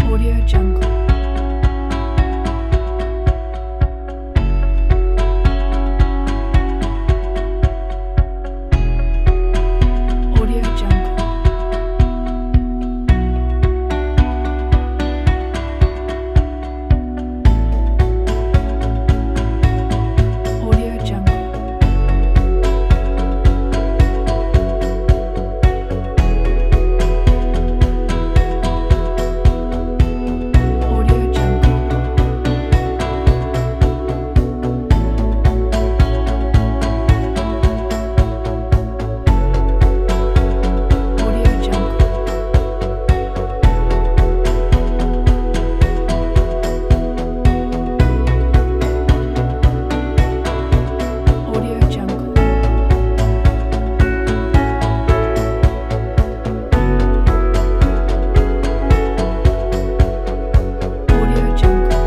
Audio Jungle. Audio Jungle. Audio Jungle. Audio Jungle. Audio Jungle. Audio Jungle. Audio Jungle.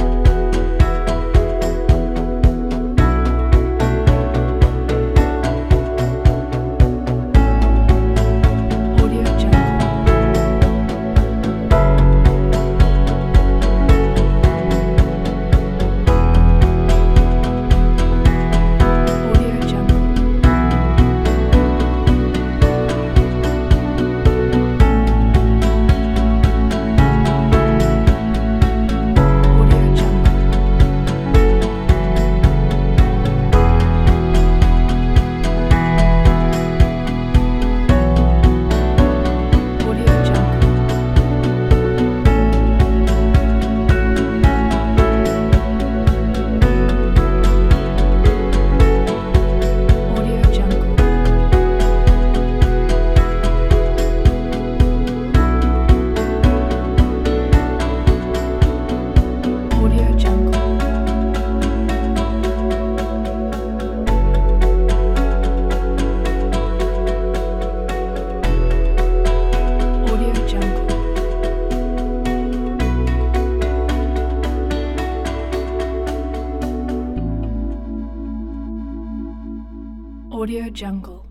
Audio Jungle. Audio Jungle. Audio Jungle. Audio Jungle. Audio Jungle. Audio Jungle. Audio Jungle. Audio Jungle.